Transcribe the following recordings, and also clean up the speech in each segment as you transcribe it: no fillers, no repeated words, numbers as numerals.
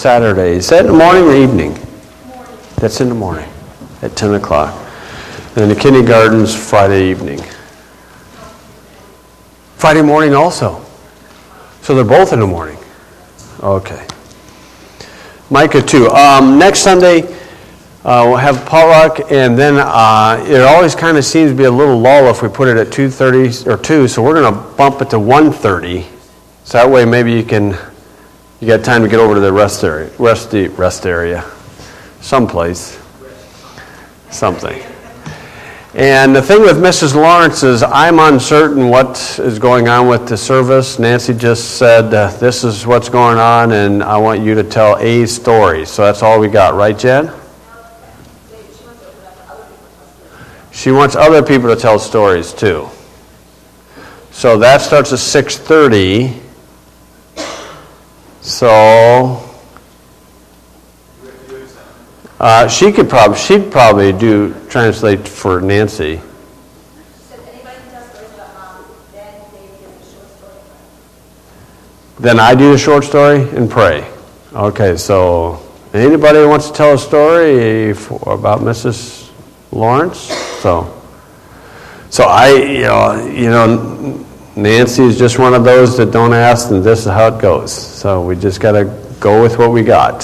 Saturday. Is that in the morning or evening? Morning. That's in the morning at 10 o'clock. And the kindergarten's Friday evening. Friday morning also. So they're both in the morning. Okay. Micah 2. Next Sunday, we'll have potluck, and then it always kind of seems to be a little lull if we put it at 2:30 or 2, so we're going to bump it to 1:30. So that way maybe you got time to get over to the rest area, someplace, something. And the thing with Mrs. Lawrence is I'm uncertain what is going on with the service. Nancy just said, this is what's going on, and I want you to tell a story. So that's all we got, right, Jen? She wants other people to tell stories, too. So that starts at 6:30. So she'd probably translate for Nancy. Then I do the short story and pray. Okay, so anybody who wants to tell a story about Mrs. Lawrence? So Nancy is just one of those that don't ask, and this is how it goes. So we just got to go with what we got.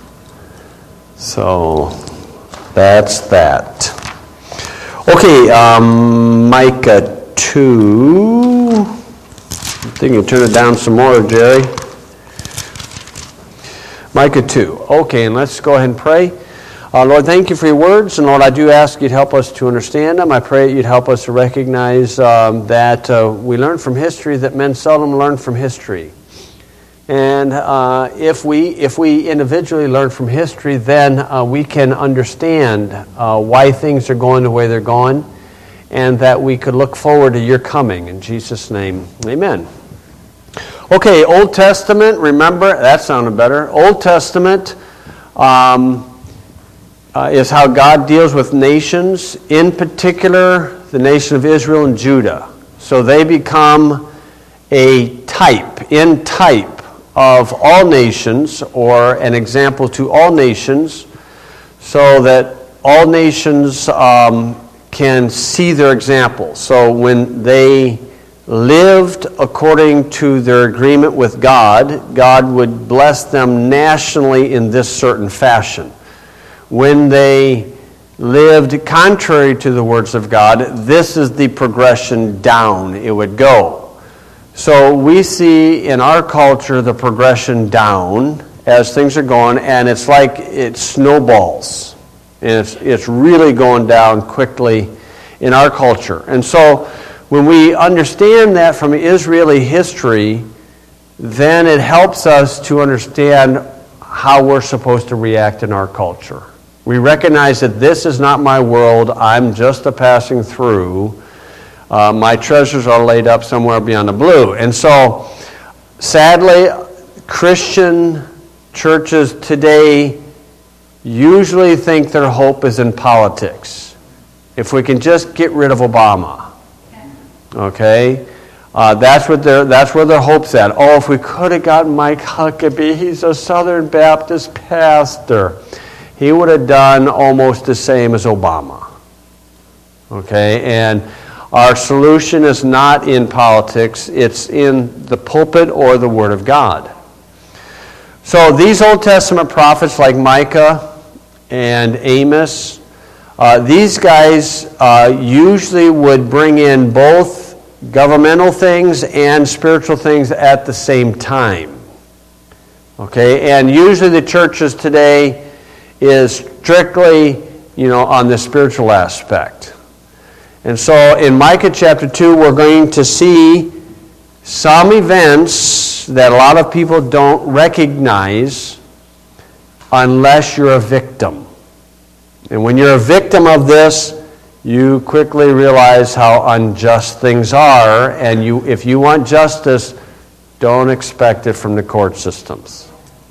So that's that. Okay, Micah 2. I think you turn it down some more, Jerry. Micah 2. Okay, and let's go ahead and pray. Lord, thank you for your words, and Lord, I do ask you to help us to understand them. I pray that you'd help us to recognize that we learn from history that men seldom learn from history. And if we individually learn from history, then we can understand why things are going the way they're going, and that we could look forward to your coming. In Jesus' name, amen. Okay, Old Testament, remember, that sounded better. Old Testament is how God deals with nations, in particular the nation of Israel and Judah. So they become a type of all nations, or an example to all nations, so that all nations can see their example. So when they lived according to their agreement with God, God would bless them nationally in this certain fashion. When they lived contrary to the words of God, this is the progression down it would go. So we see in our culture the progression down as things are going, and it's like it snowballs. And it's really going down quickly in our culture. And so when we understand that from Israeli history, then it helps us to understand how we're supposed to react in our culture. We recognize that this is not my world. I'm just a passing through. My treasures are laid up somewhere beyond the blue. And so, sadly, Christian churches today usually think their hope is in politics. If we can just get rid of Obama. Okay? That's where their hope's at. Oh, if we could have gotten Mike Huckabee, he's a Southern Baptist pastor. He would have done almost the same as Obama. Okay? And our solution is not in politics. It's in the pulpit or the Word of God. So these Old Testament prophets like Micah and Amos, these guys usually would bring in both governmental things and spiritual things at the same time. Okay? And usually the churches today is strictly, on the spiritual aspect. And so in Micah chapter 2, we're going to see some events that a lot of people don't recognize unless you're a victim. And when you're a victim of this, you quickly realize how unjust things are, and if you want justice, don't expect it from the court systems.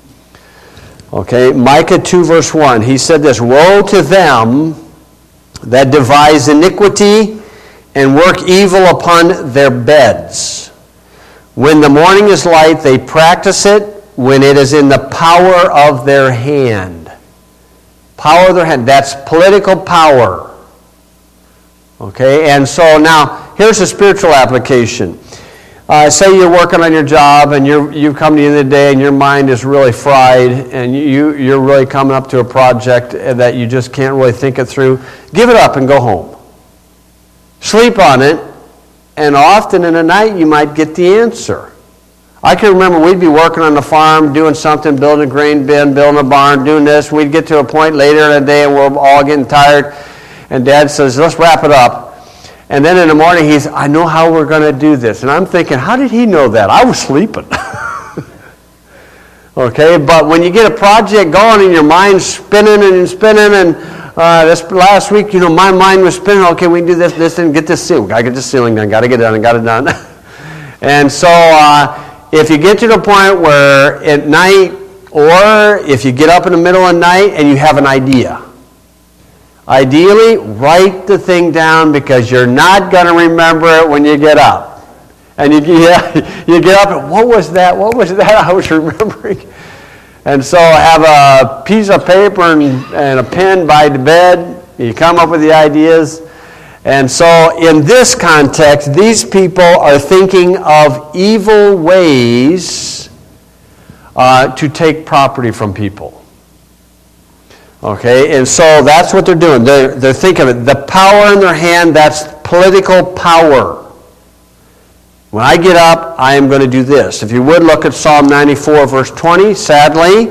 Okay, Micah 2 verse 1, he said this, "Woe to them that devise iniquity and work evil upon their beds. When the morning is light, they practice it, when it is in the power of their hand. Power of their hand. That's political power. Okay, and so now, here's a spiritual application. Say you're working on your job and you've come to the end of the day and your mind is really fried and you're really coming up to a project that you just can't really think it through. Give it up and go home. Sleep on it, and often in the night you might get the answer. I can remember we'd be working on the farm, doing something, building a grain bin, building a barn, doing this. We'd get to a point later in the day and we're all getting tired. And Dad says, let's wrap it up. And then in the morning I know how we're going to do this. And I'm thinking, how did he know that? I was sleeping. Okay, but when you get a project going and your mind's spinning and spinning, and this last week, my mind was spinning. Okay, we can do this, and get this ceiling. Got to get this ceiling done. Got to get it done. And got it done. And so if you get to the point where at night, or if you get up in the middle of the night and you have an idea, ideally, write the thing down because you're not going to remember it when you get up. And you get up and, what was that? What was that I was remembering? And so have a piece of paper and a pen by the bed. You come up with the ideas. And so in this context, these people are thinking of evil ways to take property from people. Okay, and so that's what they're doing. They're thinking of it. The power in their hand, that's political power. When I get up, I am going to do this. If you would, look at Psalm 94, verse 20. Sadly,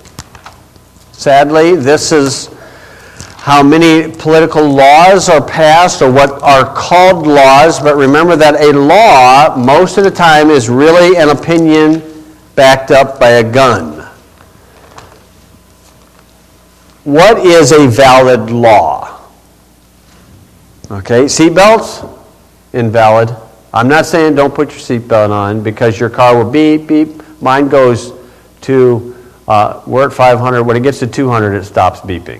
this is how many political laws are passed, or what are called laws. But remember that a law, most of the time, is really an opinion backed up by a gun. What is a valid law? Okay, seatbelts? Invalid. I'm not saying don't put your seatbelt on because your car will beep, beep. Mine goes to, we're at 500. When it gets to 200, it stops beeping.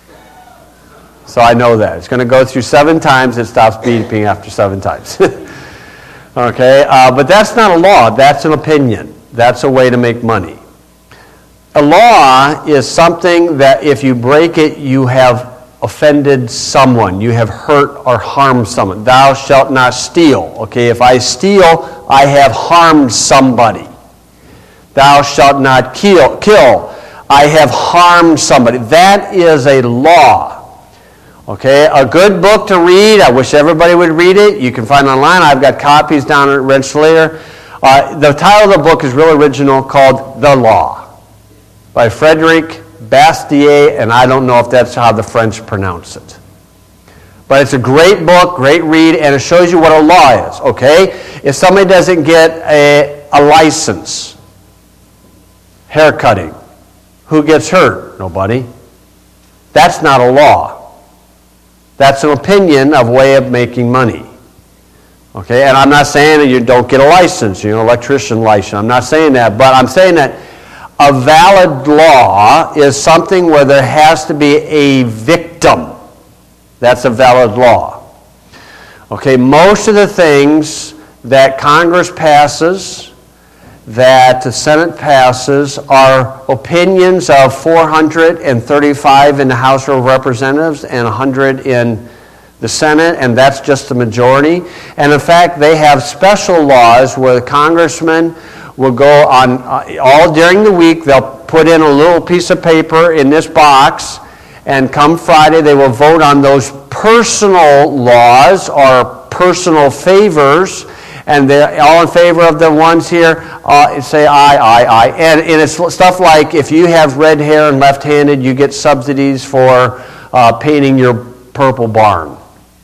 So I know that. It's going to go through 7 times, it stops beeping after 7 times. Okay, but that's not a law. That's an opinion. That's a way to make money. A law is something that if you break it, you have offended someone. You have hurt or harmed someone. Thou shalt not steal. Okay, if I steal, I have harmed somebody. Thou shalt not kill. I have harmed somebody. That is a law. Okay, a good book to read. I wish everybody would read it. You can find it online. I've got copies down at Rensselaer. The title of the book is real original, called The Law, by Frederic Bastiat, and I don't know if that's how the French pronounce it. But it's a great book, great read, and it shows you what a law is, okay? If somebody doesn't get a license, hair cutting, who gets hurt? Nobody. That's not a law. That's an opinion of way of making money. Okay, and I'm not saying that you don't get a license, electrician license. I'm not saying that, but I'm saying that a valid law is something where there has to be a victim. That's a valid law. Okay, most of the things that Congress passes, that the Senate passes, are opinions of 435 in the House of Representatives and 100 in the Senate, and that's just the majority. And in fact, they have special laws where the congressmen will go on all during the week. They'll put in a little piece of paper in this box, and come Friday they will vote on those personal laws or personal favors, and they're all in favor of the ones here. Say aye. And it's stuff like if you have red hair and left-handed, you get subsidies for painting your purple barn.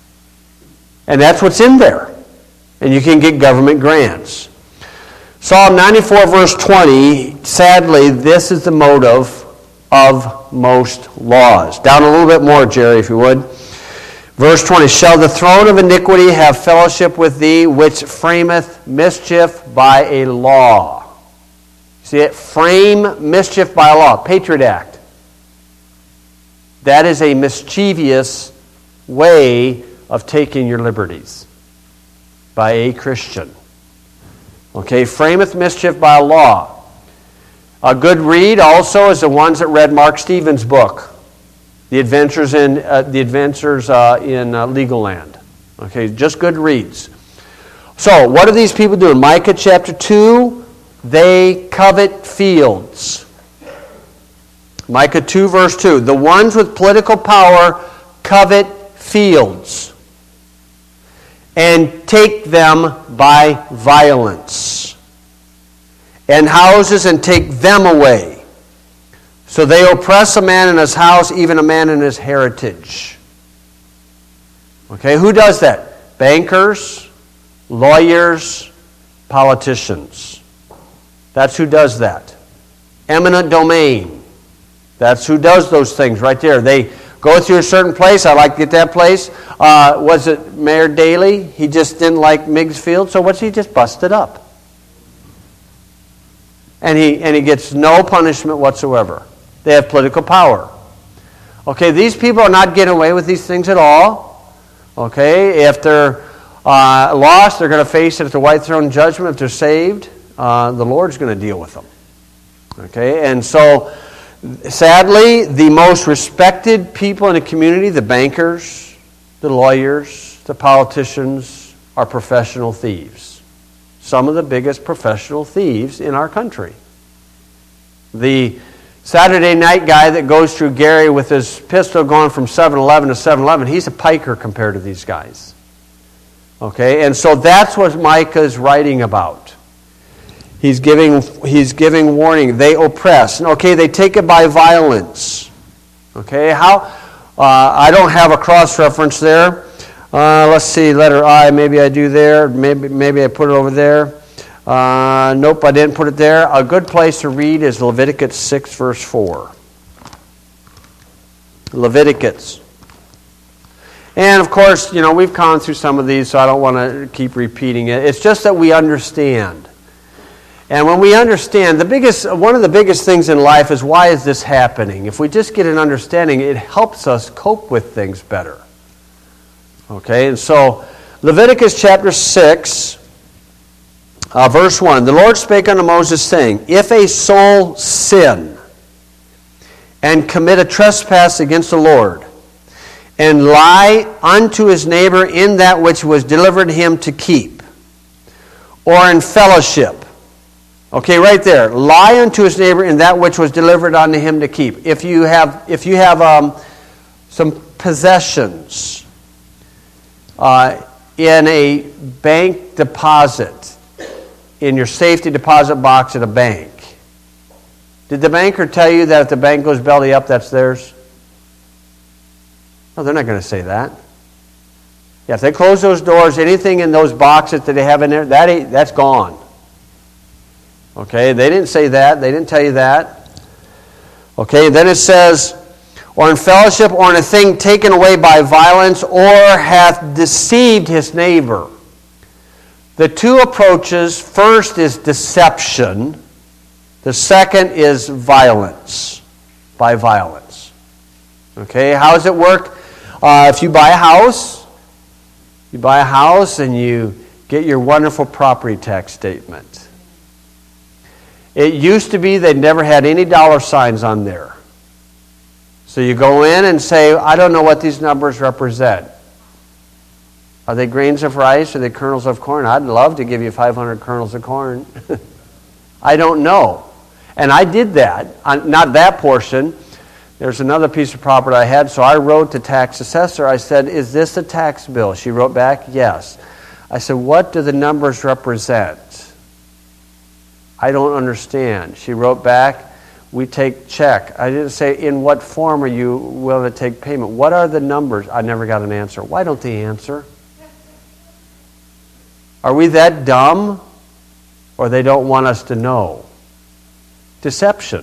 And that's what's in there. And you can get government grants. Psalm 94, verse 20, sadly, this is the motive of most laws. Down a little bit more, Jerry, if you would. Verse 20, shall the throne of iniquity have fellowship with thee, which frameth mischief by a law? See it? Frame mischief by a law. Patriot Act. That is a mischievous way of taking your liberties by a Christian. Okay, frameth mischief by a law. A good read also is the ones that read Mark Stevens' book, The Adventures in Legal Land. Okay, just good reads. So, what are these people doing? Micah chapter 2, they covet fields. Micah 2 verse 2, the ones with political power covet fields and take them by violence, and houses and take them away. So they oppress a man in his house, even a man in his heritage. Okay, who does that? Bankers, lawyers, politicians. That's who does that. Eminent domain. That's who does those things right there. They go through a certain place. I like to get that place. Was it Mayor Daley? He just didn't like Meigs Field, so what's he just busted up? And he gets no punishment whatsoever. They have political power. Okay, these people are not getting away with these things at all. Okay, if they're lost, they're going to face it at the white throne judgment. If they're saved, the Lord's going to deal with them. Okay, and so sadly, the most respected people in the community, the bankers, the lawyers, the politicians, are professional thieves. Some of the biggest professional thieves in our country. The Saturday night guy that goes through Gary with his pistol going from 7-Eleven to 7-Eleven, he's a piker compared to these guys. Okay, and so that's what Micah is writing about. He's giving warning. They oppress. Okay, they take it by violence. Okay, how? I don't have a cross-reference there. Let's see, letter I, maybe I do there. Maybe I put it over there. Nope, I didn't put it there. A good place to read is Leviticus 6, verse 4. Leviticus. And of course, we've gone through some of these, so I don't want to keep repeating it. It's just that we understand. And when we understand, one of the biggest things in life is, why is this happening? If we just get an understanding, it helps us cope with things better. Okay, and so Leviticus chapter 6, verse 1. The Lord spake unto Moses, saying, If a soul sin and commit a trespass against the Lord, and lie unto his neighbor in that which was delivered him to keep, or in fellowship. Okay, right there. Lie unto his neighbor in that which was delivered unto him to keep. If you have some possessions in a bank deposit, in your safety deposit box at a bank, did the banker tell you that if the bank goes belly up, that's theirs? No, they're not going to say that. Yeah, if they close those doors, anything in those boxes that they have in there, that's gone. Okay, they didn't say that. They didn't tell you that. Okay, then it says, or in fellowship, or in a thing taken away by violence, or hath deceived his neighbor. The two approaches, first is deception. The second is violence, by violence. Okay, how does it work? If you buy a house and you get your wonderful property tax statement. It used to be they never had any dollar signs on there. So you go in and say, I don't know what these numbers represent. Are they grains of rice? Are they kernels of corn? I'd love to give you 500 kernels of corn. I don't know. And I did that. Not that portion. There's another piece of property I had, so I wrote the tax assessor. I said, is this a tax bill? She wrote back, yes. I said, what do the numbers represent? I don't understand. She wrote back, we take check. I didn't say, in what form are you willing to take payment? What are the numbers? I never got an answer. Why don't they answer? Are we that dumb? Or they don't want us to know? Deception.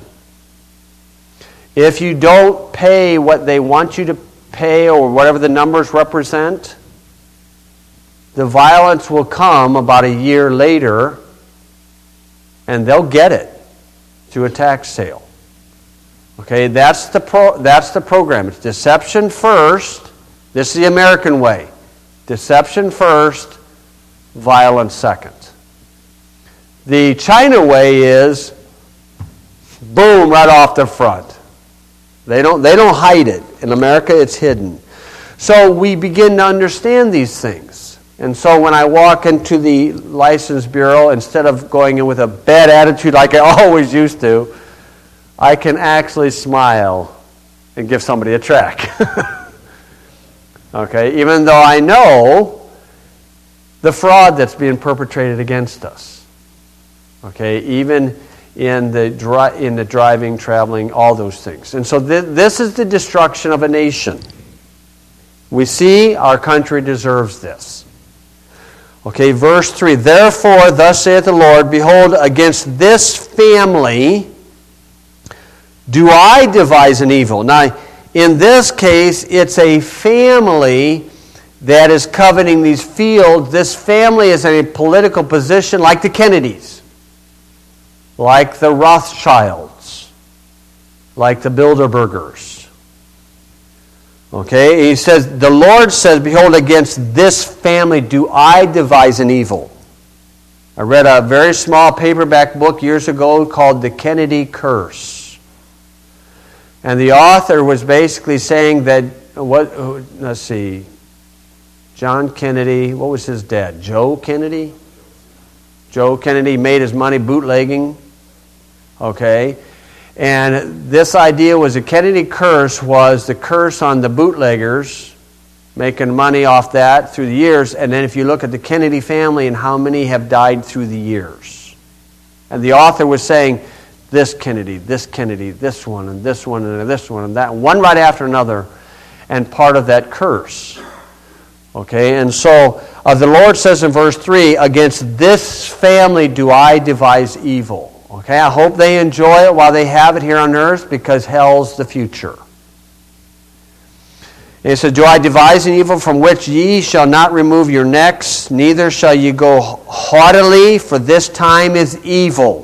If you don't pay what they want you to pay or whatever the numbers represent, the violence will come about a year later, and they'll get it through a tax sale. Okay, that's the program. It's deception first. This is the American way. Deception first, violence second. The China way is Boom, right off the front. They don't hide it. In America, it's hidden. So we begin to understand these things. And so when I walk into the License Bureau, instead of going in with a bad attitude like I always used to, I can actually smile and give somebody a track. Okay, even though I know the fraud that's being perpetrated against us. Okay, even in the driving, traveling, all those things. And so this is the destruction of a nation. We see our country deserves this. Okay, verse 3. Therefore, thus saith the Lord, behold, against this family do I devise an evil. Now, in this case, it's a family that is coveting these fields. This family is in a political position like the Kennedys, like the Rothschilds, like the Bilderbergers. Okay, he says, the Lord says, behold, against this family do I devise an evil. I read a very small paperback book years ago called The Kennedy Curse. And the author was basically saying that, let's see, John Kennedy, what was his dad? Joe Kennedy? Joe Kennedy made his money bootlegging. Okay. And this idea was the Kennedy curse was the curse on the bootleggers, making money off that through the years. And then if you look at the Kennedy family and how many have died through the years. And the author was saying, this Kennedy, this one, and this one, and this one, and that one right after another, and part of that curse. Okay, and so the Lord says in verse 3, against this family do I devise evil. Okay, I hope they enjoy it while they have it here on earth, because hell's the future. And he said, do I devise an evil from which ye shall not remove your necks, neither shall ye go haughtily, for this time is evil.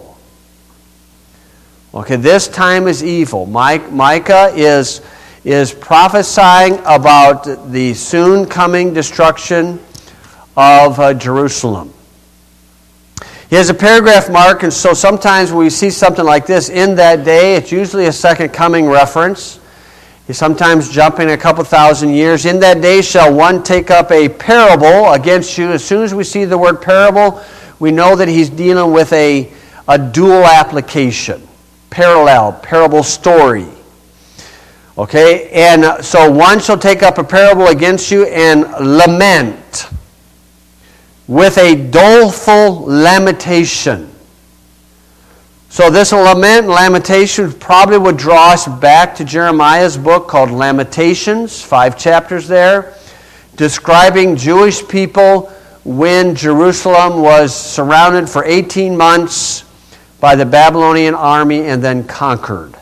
Okay, this time is evil. Micah is prophesying about the soon coming destruction of Jerusalem. He has a paragraph mark, and so sometimes when we see something like this, in that day, it's usually a second coming reference. He's sometimes jumping a couple thousand years. In that day shall one take up a parable against you. As soon as we see the word parable, we know that he's dealing with a dual application. Parable story. Okay, and so one shall take up a parable against you and lament with a doleful lamentation. So this lament and lamentation probably would draw us back to Jeremiah's book called Lamentations, 5 chapters there, describing Jewish people when Jerusalem was surrounded for 18 months by the Babylonian army and then conquered.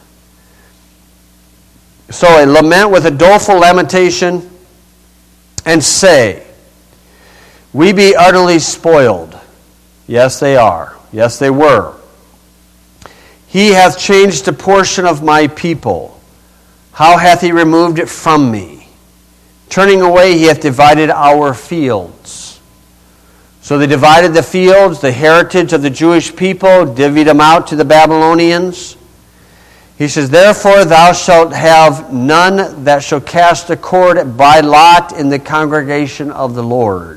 So a lament with a doleful lamentation, and say, we be utterly spoiled. Yes, they are. Yes, they were. He hath changed a portion of my people. How hath he removed it from me? Turning away, he hath divided our fields. So they divided the fields, the heritage of the Jewish people, divvied them out to the Babylonians. He says, therefore thou shalt have none that shall cast a cord by lot in the congregation of the Lord.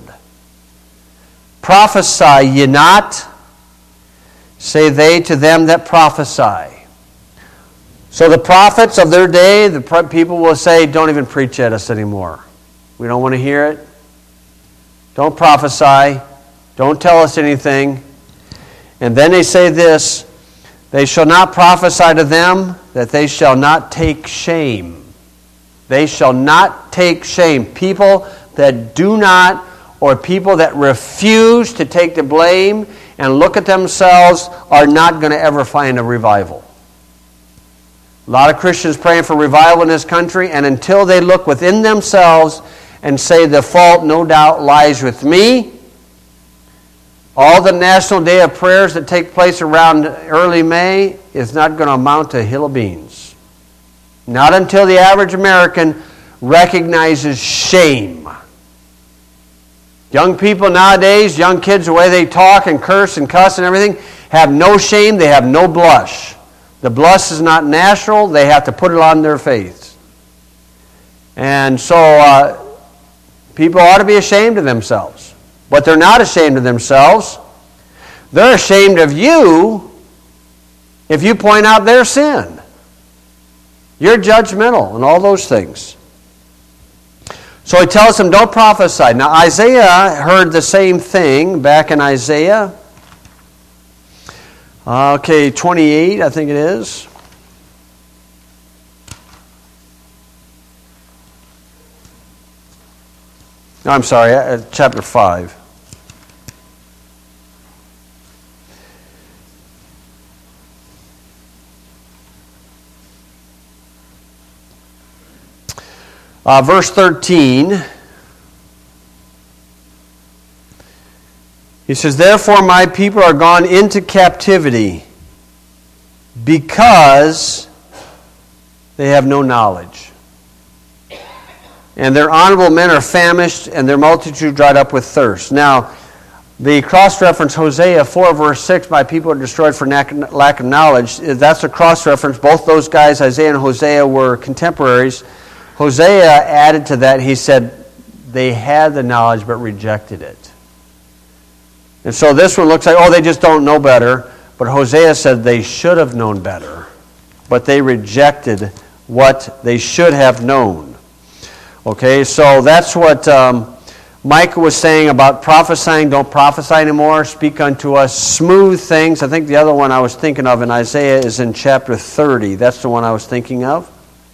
Prophesy ye not, say they to them that prophesy. So the prophets of their day, the people will say, don't even preach at us anymore. We don't want to hear it. Don't prophesy. Don't tell us anything. And then they say this, they shall not prophesy to them that they shall not take shame. They shall not take shame. People that do not, or people that refuse to take the blame and look at themselves, are not going to ever find a revival. A lot of Christians praying for revival in this country, and until they look within themselves and say the fault no doubt lies with me, all the National Day of Prayers that take place around early May is not going to amount to a hill of beans. Not until the average American recognizes shame. Young people nowadays, young kids, the way they talk and curse and cuss and everything, have no shame, they have no blush. The blush is not natural. They have to put it on their face. And so people ought to be ashamed of themselves. But they're not ashamed of themselves. They're ashamed of you if you point out their sin. You're judgmental and all those things. So he tells them, don't prophesy. Now Isaiah heard the same thing back in Isaiah. 28, I think it is. No, I'm sorry, chapter 5. Verse 13, he says, therefore my people are gone into captivity because they have no knowledge. And their honorable men are famished, and their multitude dried up with thirst. Now, the cross-reference Hosea 4, verse 6, my people are destroyed for lack of knowledge. That's a cross-reference. Both those guys, Isaiah and Hosea, were contemporaries. Hosea added to that, he said, they had the knowledge but rejected it. And so this one looks like, oh, they just don't know better. But Hosea said they should have known better. But they rejected what they should have known. Okay, so that's what Micah was saying about prophesying. Don't prophesy anymore. Speak unto us smooth things. I think the other one I was thinking of in Isaiah is in chapter 30. That's the one I was thinking of.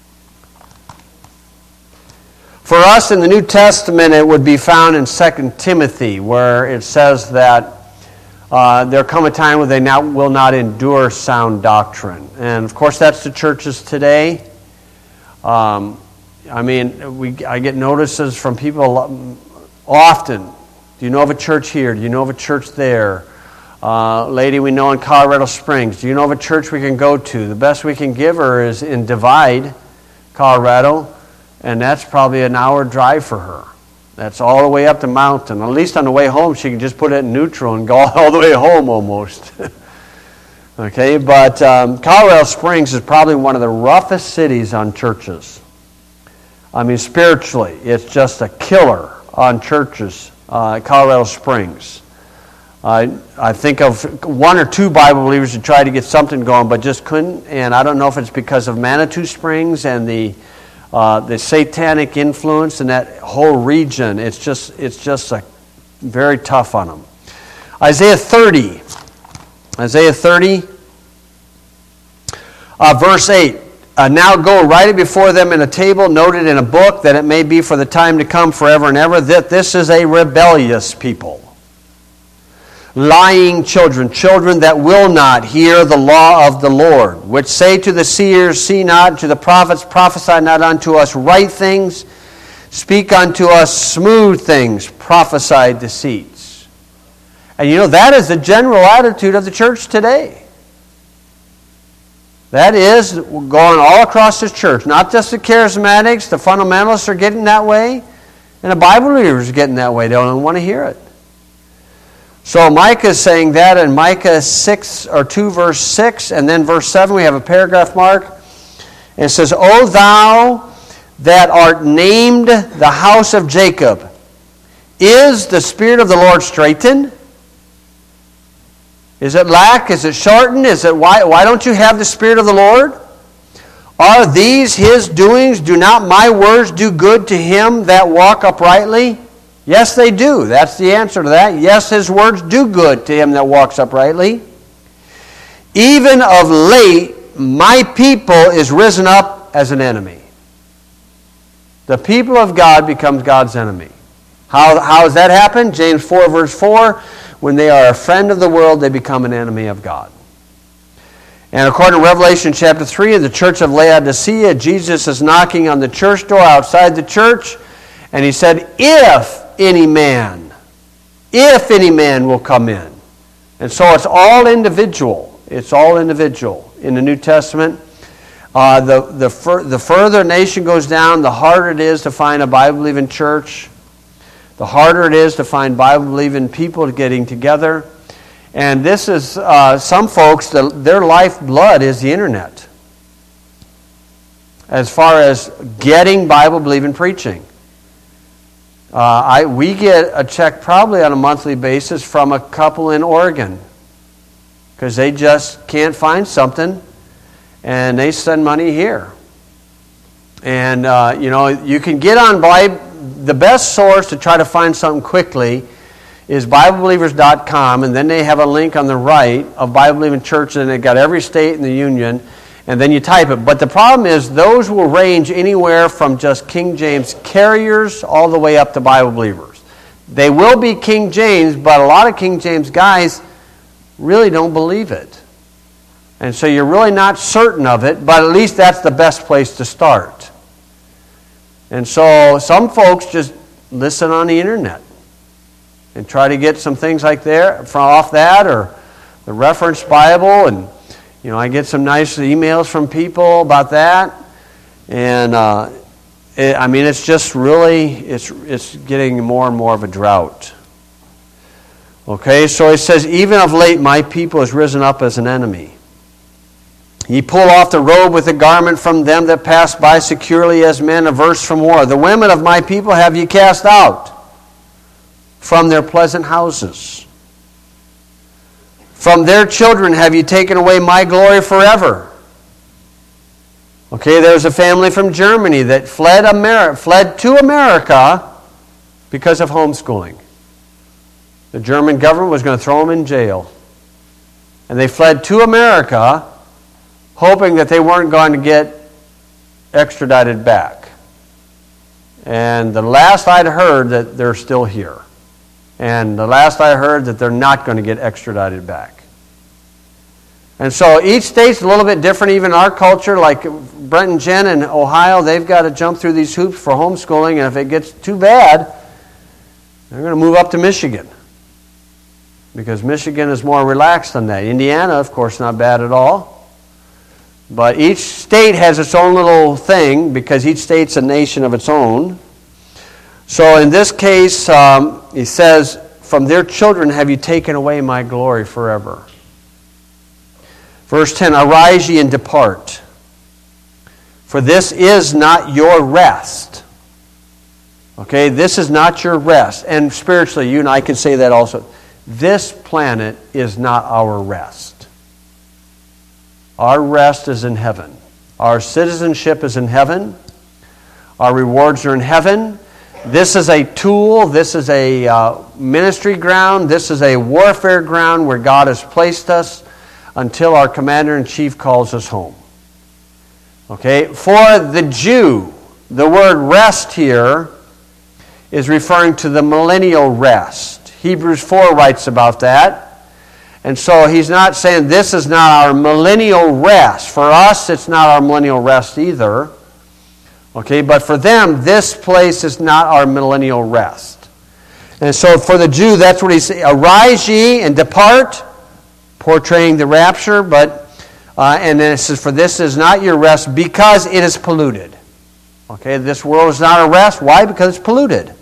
For us in the New Testament, it would be found in 2 Timothy, where it says that there come a time when they will not endure sound doctrine. And, of course, that's the churches today. I get notices from people often. Do you know of a church here? Do you know of a church there? Lady we know in Colorado Springs. Do you know of a church we can go to? The best we can give her is in Divide, Colorado. And that's probably an hour drive for her. That's all the way up the mountain. At least on the way home, she can just put it in neutral and go all the way home almost. Okay, but Colorado Springs is probably one of the roughest cities on churches. I mean, spiritually, it's just a killer on churches, Colorado Springs. I think of one or two Bible believers who tried to get something going, but just couldn't. And I don't know if it's because of Manitou Springs and the satanic influence in that whole region. It's just very tough on them. Isaiah 30, verse 8. Now go, write it before them in a table, note it in a book, that it may be for the time to come forever and ever, that this is a rebellious people. Lying children, children that will not hear the law of the Lord, which say to the seers, see not, to the prophets, prophesy not unto us right things, speak unto us smooth things, prophesy deceits. And you know, that is the general attitude of the church today. That is going all across the church. Not just the charismatics, the fundamentalists are getting that way, and the Bible readers are getting that way. They don't want to hear it. So Micah is saying that in Micah 2 verse 6, and then verse 7, we have a paragraph mark. And it says, O thou that art named the house of Jacob, is the Spirit of the Lord straitened? Is it lack? Is it shortened? Is it why don't you have the Spirit of the Lord? Are these His doings? Do not my words do good to him that walk uprightly? Yes, they do. That's the answer to that. Yes, His words do good to him that walks uprightly. Even of late, my people is risen up as an enemy. The people of God becomes God's enemy. How does that happen? James 4 verse 4, when they are a friend of the world, they become an enemy of God. And according to Revelation chapter 3, in the church of Laodicea, Jesus is knocking on the church door outside the church, and He said, if any man will come in. And so it's all individual. It's all individual in the New Testament. The further a nation goes down, the harder it is to find a Bible-believing church. The harder it is to find Bible-believing people getting together. And this is, some folks, their lifeblood is the internet, as far as getting Bible-believing preaching. We get a check probably on a monthly basis from a couple in Oregon, because they just can't find something, and they send money here. And, you can get on the best source to try to find something quickly is BibleBelievers.com, and then they have a link on the right of Bible Believing Church, and they've got every state in the union, and then you type it. But the problem is those will range anywhere from just King James carriers all the way up to Bible Believers. They will be King James, but a lot of King James guys really don't believe it. And so you're really not certain of it, but at least that's the best place to start. And so some folks just listen on the internet and try to get some things like off that, or the Reference Bible, and I get some nice emails from people about that, and it's just really it's getting more and more of a drought. Okay, so it says, even of late my people has risen up as an enemy. Ye pull off the robe with the garment from them that pass by securely as men averse from war. The women of my people have ye cast out from their pleasant houses. From their children have you taken away my glory forever. Okay, there's a family from Germany that fled to America because of homeschooling. The German government was going to throw them in jail. And they fled to America hoping that they weren't going to get extradited back. And the last I'd heard that they're still here. And the last I heard that they're not going to get extradited back. And so each state's a little bit different. Even our culture, like Brent and Jen in Ohio, they've got to jump through these hoops for homeschooling. And if it gets too bad, they're going to move up to Michigan, because Michigan is more relaxed than that. Indiana, of course, not bad at all. But each state has its own little thing, because each state's a nation of its own. So in this case, he says, from their children have you taken away my glory forever. Verse 10, arise ye and depart, for this is not your rest. Okay, this is not your rest. And spiritually, you and I can say that also. This planet is not our rest. Our rest is in heaven. Our citizenship is in heaven. Our rewards are in heaven. This is a tool. This is a ministry ground. This is a warfare ground where God has placed us until our commander-in-chief calls us home. Okay? For the Jew, the word rest here is referring to the millennial rest. Hebrews 4 writes about that. And so he's not saying this is not our millennial rest. For us, it's not our millennial rest either. Okay, but for them, this place is not our millennial rest. And so for the Jew, that's what he's saying. Arise ye and depart, portraying the rapture. And then it says, for this is not your rest, because it is polluted. Okay, this world is not a rest. Why? Because it's polluted.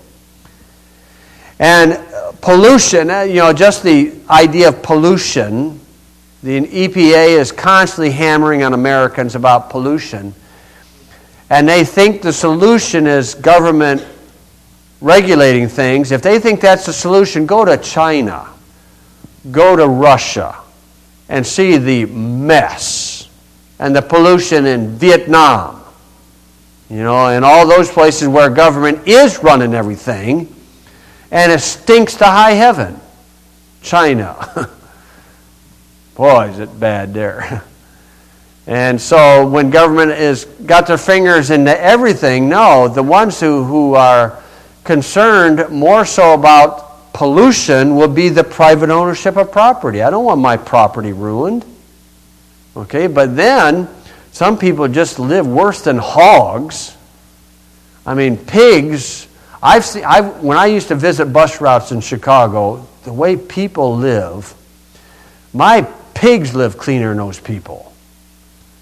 And pollution, just the idea of pollution, the EPA is constantly hammering on Americans about pollution. And they think the solution is government regulating things. If they think that's the solution, go to China, go to Russia, and see the mess and the pollution in Vietnam. And all those places where government is running everything, and it stinks to high heaven. China. Boy, is it bad there. And so when government has got their fingers into everything, no, the ones who are concerned more so about pollution will be the private ownership of property. I don't want my property ruined. Okay, but then some people just live worse than hogs. I mean, pigs. When I used to visit bus routes in Chicago, the way people live, my pigs live cleaner than those people.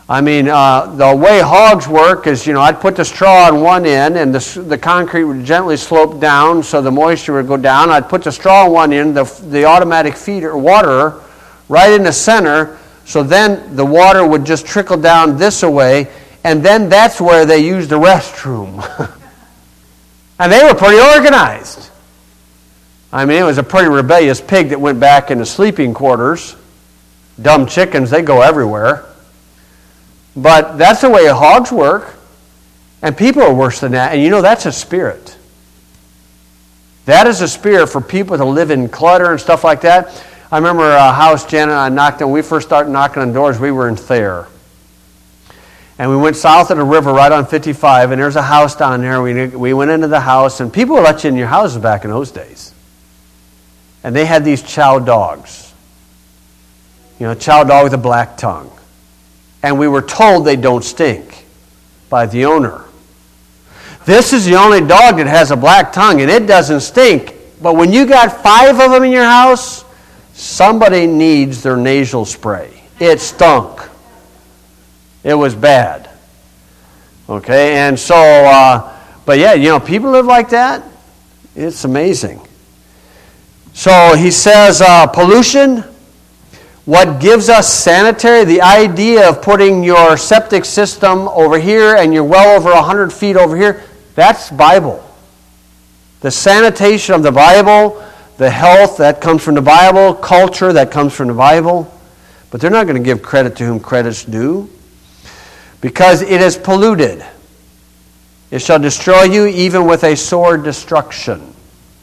I mean, the way hogs work is, I'd put the straw on one end and the concrete would gently slope down so the moisture would go down. I'd put the straw on one end, the automatic feeder water right in the center, so then the water would just trickle down this way, and then that's where they used the restroom. And they were pretty organized. I mean, it was a pretty rebellious pig that went back into sleeping quarters. Dumb chickens, they go everywhere. But that's the way hogs work. And people are worse than that. And that's a spirit. That is a spirit for people to live in clutter and stuff like that. I remember a house Janet and I knocked on. When we first started knocking on doors, we were in Thayer. And we went south of the river right on 55, and there's a house down there. We went into the house, and people would let you in your houses back in those days. And they had these chow dogs. Chow dog with a black tongue. And we were told they don't stink by the owner. This is the only dog that has a black tongue, and it doesn't stink. But when you got 5 of them in your house, somebody needs their nasal spray. It stunk. It was bad. Okay, and so, but yeah, people live like that. It's amazing. So he says pollution, what gives us sanitary, the idea of putting your septic system over here and you're well over 100 feet over here, that's Bible. The sanitation of the Bible, the health, that comes from the Bible, culture, that comes from the Bible. But they're not going to give credit to whom credit's due. Because it is polluted. It shall destroy you even with a sore destruction.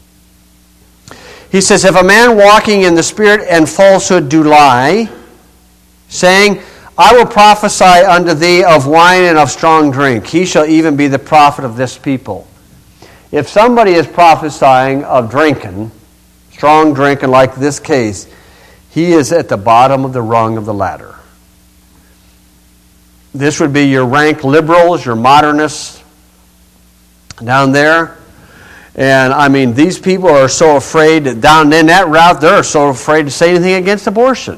He says, if a man walking in the Spirit and falsehood do lie, saying, I will prophesy unto thee of wine and of strong drink, he shall even be the prophet of this people. If somebody is prophesying of drinking, strong drinking like this case, he is at the bottom of the rung of the ladder. This would be your rank liberals, your modernists down there. And I mean, these people are so afraid that down in that route, they're so afraid to say anything against abortion.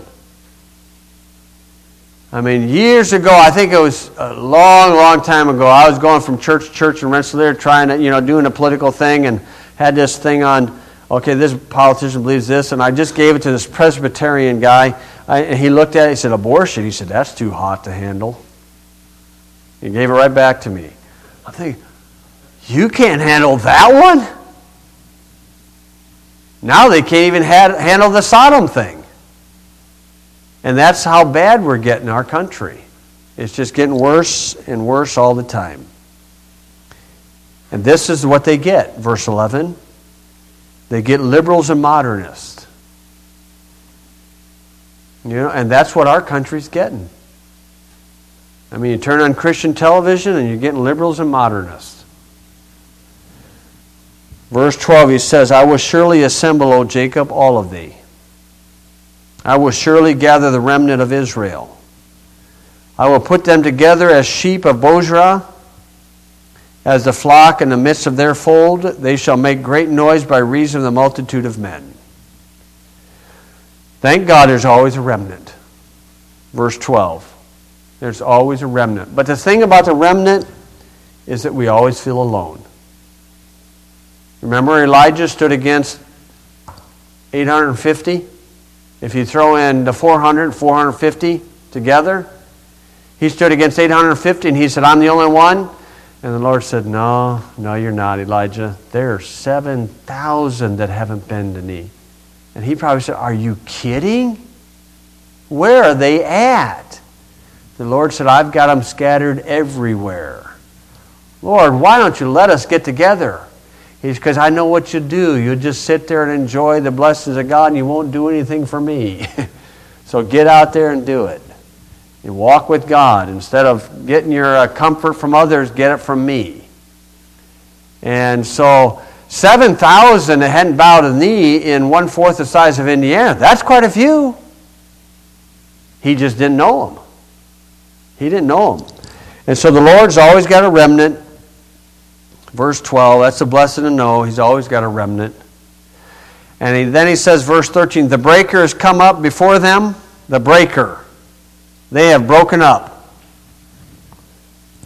I mean, years ago, I think it was a long, long time ago, I was going from church to church in Rensselaer trying to, doing a political thing and had this thing on, okay, this politician believes this, and I just gave it to this Presbyterian guy, and he looked at it, he said, abortion. He said, that's too hot to handle. He gave it right back to me. I'm thinking, you can't handle that one? Now they can't even handle the Sodom thing. And that's how bad we're getting our country. It's just getting worse and worse all the time. And this is what they get, verse 11. They get liberals and modernists. And that's what our country's getting. I mean, you turn on Christian television and you're getting liberals and modernists. Verse 12, he says, I will surely assemble, O Jacob, all of thee. I will surely gather the remnant of Israel. I will put them together as sheep of Bozrah, as the flock in the midst of their fold. They shall make great noise by reason of the multitude of men. Thank God there's always a remnant. Verse 12. There's always a remnant. But the thing about the remnant is that we always feel alone. Remember, Elijah stood against 850? If you throw in the 400, 450 together, he stood against 850 and he said, I'm the only one. And the Lord said, no, you're not, Elijah. There are 7,000 that haven't bent the knee. And he probably said, are you kidding? Where are they at? The Lord said, I've got them scattered everywhere. Lord, why don't you let us get together? He's because I know what you do. You'll just sit there and enjoy the blessings of God and you won't do anything for me. So get out there and do it. You walk with God. Instead of getting your comfort from others, get it from me. And so 7,000 that hadn't bowed a knee in 1/4 the size of Indiana. That's quite a few. He just didn't know them. He didn't know them. And so the Lord's always got a remnant. Verse 12, that's a blessing to know. He's always got a remnant. And then he says, verse 13, the breaker has come up before them. The breaker. They have broken up.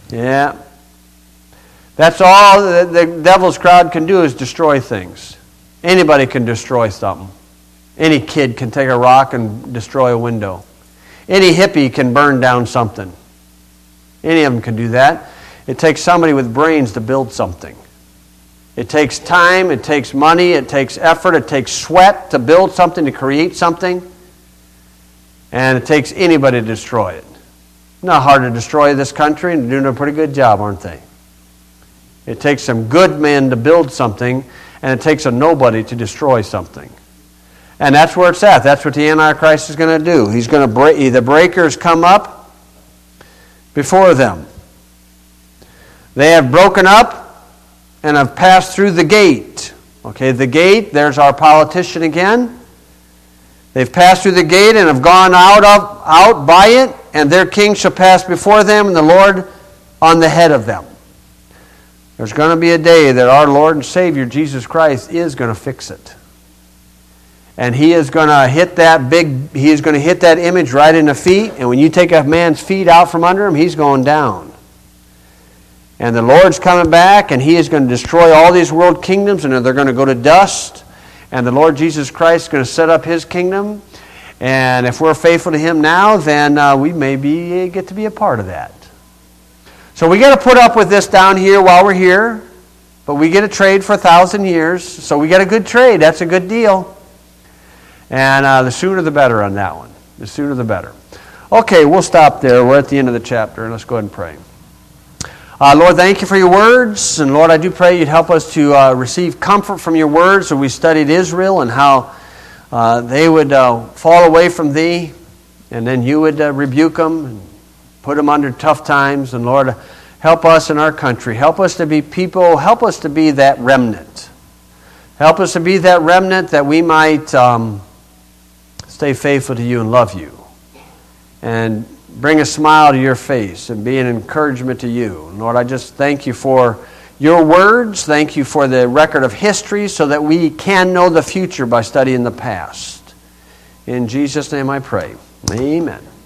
Yeah. That's all the devil's crowd can do is destroy things. Anybody can destroy something. Any kid can take a rock and destroy a window. Any hippie can burn down something. Any of them can do that. It takes somebody with brains to build something. It takes time, it takes money, it takes effort, it takes sweat to build something, to create something. And it takes anybody to destroy it. Not hard to destroy this country, and they're doing a pretty good job, aren't they? It takes some good men to build something, and it takes a nobody to destroy something. And that's where it's at. That's what the Antichrist is going to do. He's going to break. The breakers come up before them. They have broken up and have passed through the gate. Okay, the gate, there's our politician again. They've passed through the gate and have gone out by it, and their king shall pass before them, and the Lord on the head of them. There's going to be a day that our Lord and Savior, Jesus Christ, is going to fix it. And He is going to hit that image right in the feet, and when you take a man's feet out from under him, he's going down. And the Lord's coming back, and He is going to destroy all these world kingdoms, and they're going to go to dust. And the Lord Jesus Christ is going to set up His kingdom. And if we're faithful to Him now, then we maybe get to be a part of that. So we got to put up with this down here while we're here. But we get a trade for 1,000 years. So we get a good trade. That's a good deal. And the sooner the better on that one. The sooner the better. Okay, we'll stop there. We're at the end of the chapter. And let's go ahead and pray. Lord, thank you for your words. And Lord, I do pray you'd help us to receive comfort from your words. So we studied Israel and how they would fall away from thee. And then you would rebuke them and put them under tough times. And Lord, help us in our country. Help us to be people. Help us to be that remnant. Help us to be that remnant that we might stay faithful to you and love you. And bring a smile to your face and be an encouragement to you. And Lord, I just thank you for your words. Thank you for the record of history so that we can know the future by studying the past. In Jesus' name I pray. Amen.